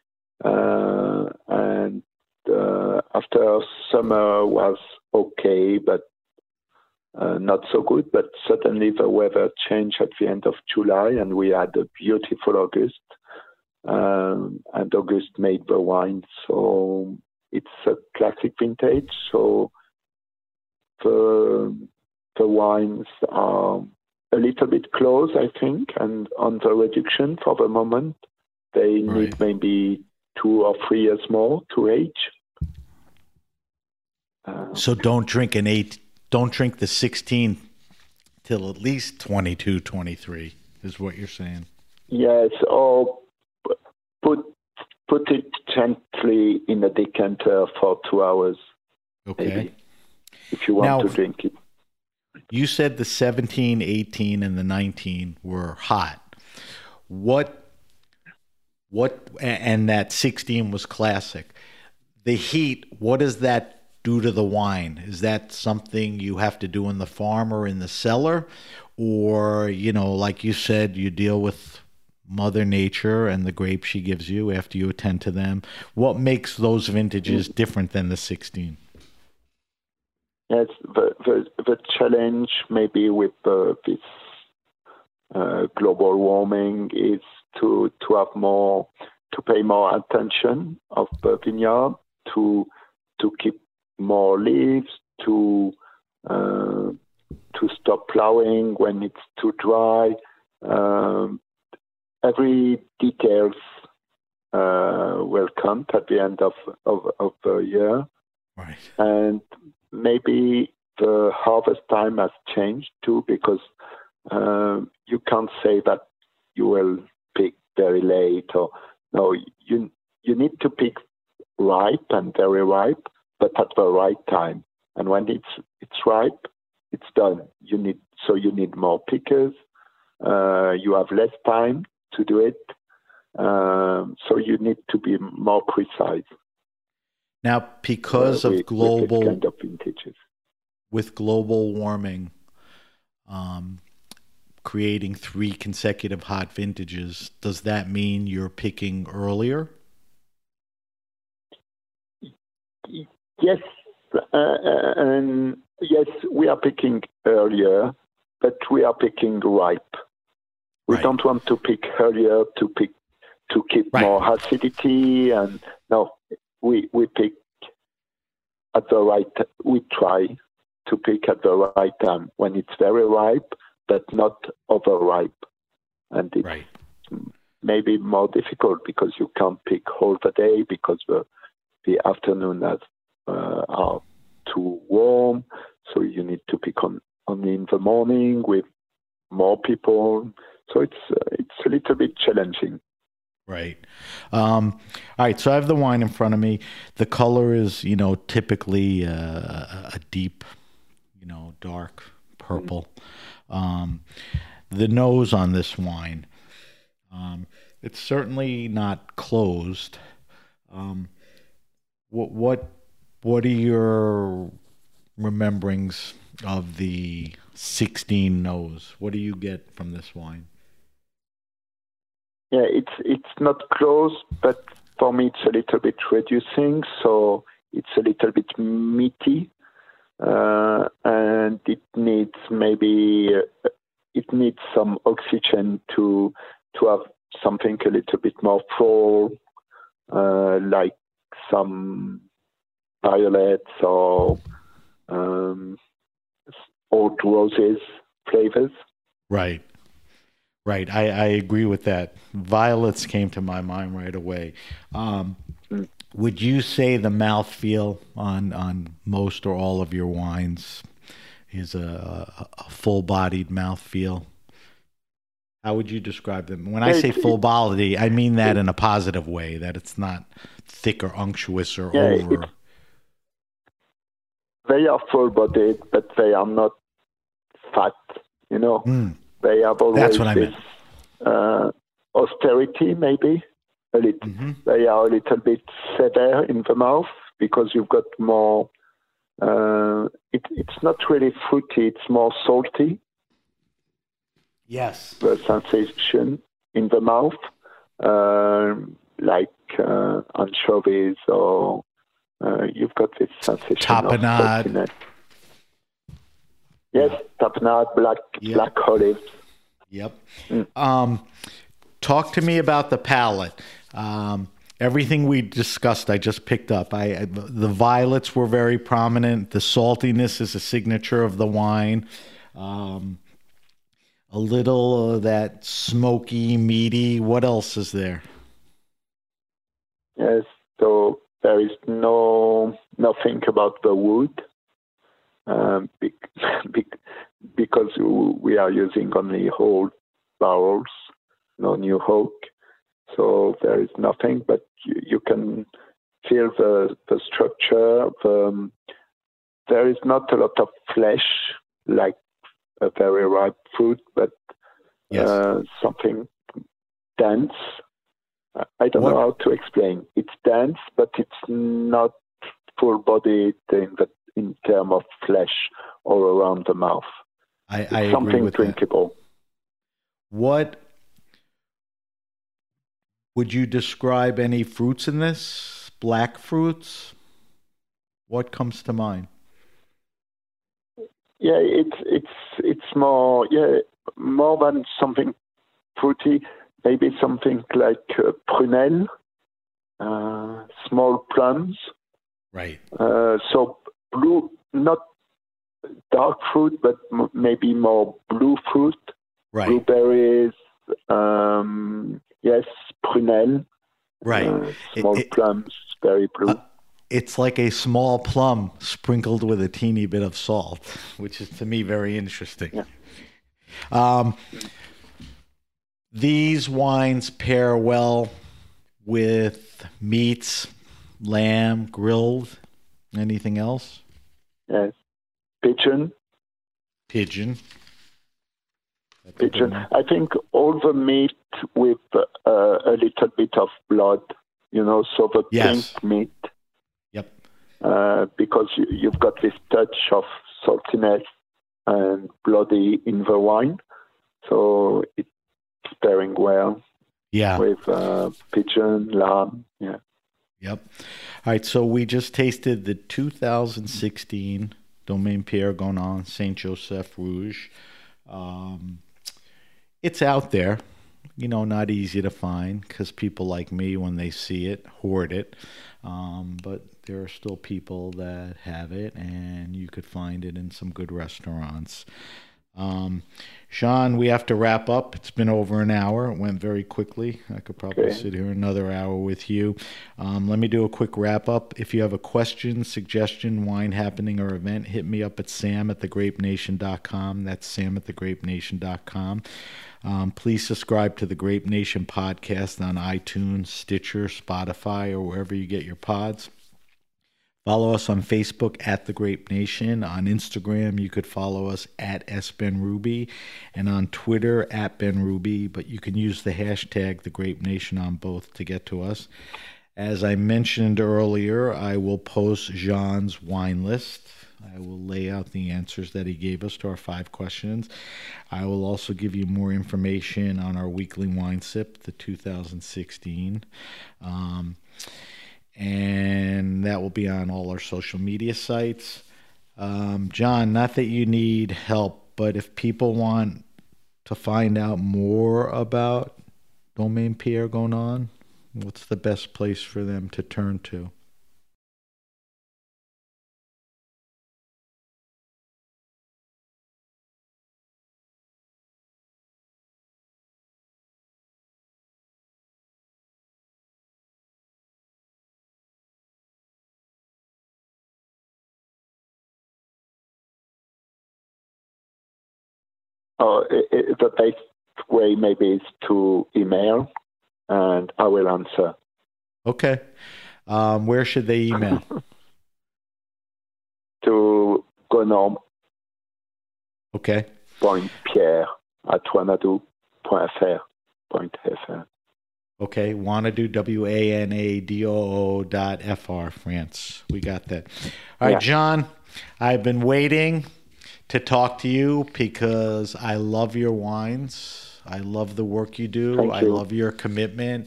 And after summer was okay, but not so good. But suddenly the weather changed at the end of July, and we had a beautiful August. And August made the wine. So it's a classic vintage. So the wines are a little bit close, I think, and on the reduction for the moment. They need maybe 2 or 3 years more to age. So don't drink the 16 till at least 22, 23 is what you're saying. Yes, or put it gently in a decanter for 2 hours, Okay. maybe, if you want Now, to drink it. you said the 17, 18, and the 19 were hot. What, and that 16 was classic. The heat, what does that do to the wine? Is that something you have to do in the farm or in the cellar? Or, like you said, you deal with Mother Nature and the grapes she gives you after you attend to them? What makes those vintages different than the 16? Yes, the challenge maybe with this global warming is to pay more attention of the vineyard, to keep more leaves, to stop plowing when it's too dry. Every details will count at the end of the year. Right. And maybe the harvest time has changed too, because you can't say that you will pick very late, or no, you need to pick ripe and very ripe, but at the right time. And when it's ripe, it's done. You need more pickers. You have less time to do it, so you need to be more precise. Now, because of with global kind of vintages, with global warming, creating 3 consecutive hot vintages, does that mean you're picking earlier? Yes, and yes, we are picking earlier, but we are picking ripe. We Right. don't want to pick earlier to keep Right. more acidity, and no, we pick at the right. We try to pick at the right time when it's very ripe, but not overripe, and it's Right. maybe more difficult because you can't pick all the day because the afternoon are too warm, so you need to pick only in the morning with more people. So it's a little bit challenging. Right. All right. So I have the wine in front of me. The color is, typically a deep, dark purple. The nose on this wine, it's certainly not closed. What are your rememberings of the 16 nose? What do you get from this wine? Yeah, it's not close, but for me it's a little bit reducing, so it's a little bit meaty, and it needs some oxygen to have something a little bit more full, like some violets or old roses flavors. Right. Right. I agree with that. Violets came to my mind right away. Would you say the mouthfeel on most or all of your wines is a full-bodied mouthfeel? How would you describe them? When I say full body, I mean that in a positive way, that it's not thick or unctuous or over. They are full-bodied, but they are not fat, They have always this austerity, maybe. A little. They are a little bit severe in the mouth because you've got more. It's not really fruity; it's more salty. Yes. The sensation in the mouth, like anchovies, or you've got this sensation tapenade. Of saltiness. Yes, tapenade, black olives. Yep. Talk to me about the palate. Everything we discussed, I just picked up. The violets were very prominent. The saltiness is a signature of the wine. A little of that smoky, meaty. What else is there? Yes, so there is nothing about the wood. because we are using only old barrels, no new oak. So there is nothing, but you can feel the structure. There is not a lot of flesh like a very ripe fruit, but something dense. I don't know how to explain. It's dense, but it's not full-bodied in terms of flesh all around the mouth. I it's agree something with drinkable. That. What would you describe any fruits in this? Black fruits? What comes to mind? Yeah, it's more than something fruity. Maybe something like prunelle, small plums. Right. So blue, not dark fruit, but maybe more blue fruit. Right. Blueberries. Yes, prunelle. Right. Small plums, very blue. It's like a small plum sprinkled with a teeny bit of salt, which is to me very interesting. Yeah. These wines pair well with meats, lamb, grilled, anything else? Yes. Pigeon. Pigeon. I think all the meat with a little bit of blood, so the pink meat. Yep. Because you've got this touch of saltiness and bloody in the wine. So it's pairing well with pigeon, lamb. Yeah. Yep. All right. So we just tasted the 2016 Domaine Pierre Gonin Saint Joseph Rouge. It's out there, not easy to find because people like me, when they see it, hoard it. But there are still people that have it, and you could find it in some good restaurants. Jean, we have to wrap up. It's been over an hour. It went very quickly. I could probably sit here another hour with you. Let me do a quick wrap up. If you have a question, suggestion, wine happening, or event, hit me up at sam@thegrapenation.com. That's sam@thegrapenation.com. Please subscribe to the Grape Nation podcast on iTunes, Stitcher, Spotify, or wherever you get your pods. Follow us on Facebook at The Grape Nation. On Instagram, you could follow us at SBenRuby, and on Twitter at BenRuby, but you can use the hashtag The Grape Nation on both to get to us. As I mentioned earlier, I will post Jean's wine list. I will lay out the answers that he gave us to our 5 questions. I will also give you more information on our weekly wine sip, the 2016. And that will be on all our social media sites. John, not that you need help, but if people want to find out more about Domaine Pierre Gonin, what's the best place for them to turn to? The best way maybe is to email, and I will answer. Okay. Where should they email? To Gonin. Okay. Pierre@wanadoo.fr. Okay, Wanadoo, WANADOO.FR, France. We got that. All right, John, I've been waiting to talk to you because I love your wines. I love the work you do. Thank you. I love your commitment.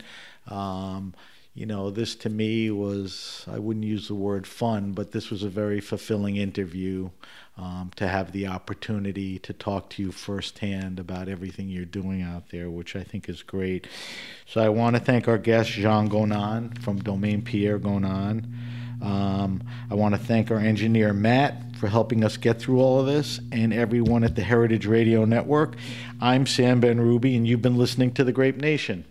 This to me was, I wouldn't use the word fun, but this was a very fulfilling interview to have the opportunity to talk to you firsthand about everything you're doing out there, which I think is great. So I want to thank our guest, Jean Gonin from Domaine Pierre Gonin. I want to thank our engineer, Matt, for helping us get through all of this, and everyone at the Heritage Radio Network. I'm Sam BenRuby, and you've been listening to The Grape Nation.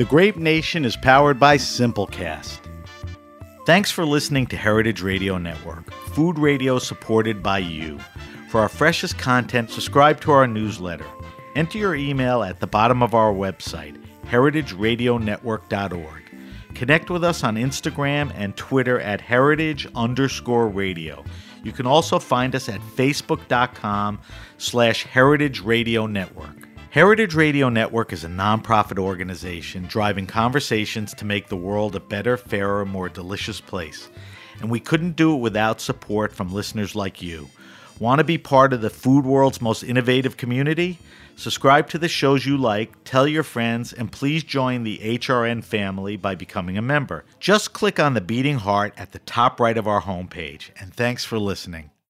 The Grape Nation is powered by Simplecast. Thanks for listening to Heritage Radio Network, food radio supported by you. For our freshest content, subscribe to our newsletter. Enter your email at the bottom of our website, heritageradionetwork.org. Connect with us on Instagram and Twitter at heritage_radio. You can also find us at facebook.com/Heritage Radio Network. Heritage Radio Network is a nonprofit organization driving conversations to make the world a better, fairer, more delicious place. And we couldn't do it without support from listeners like you. Want to be part of the food world's most innovative community? Subscribe to the shows you like, tell your friends, and please join the HRN family by becoming a member. Just click on the beating heart at the top right of our homepage. And thanks for listening.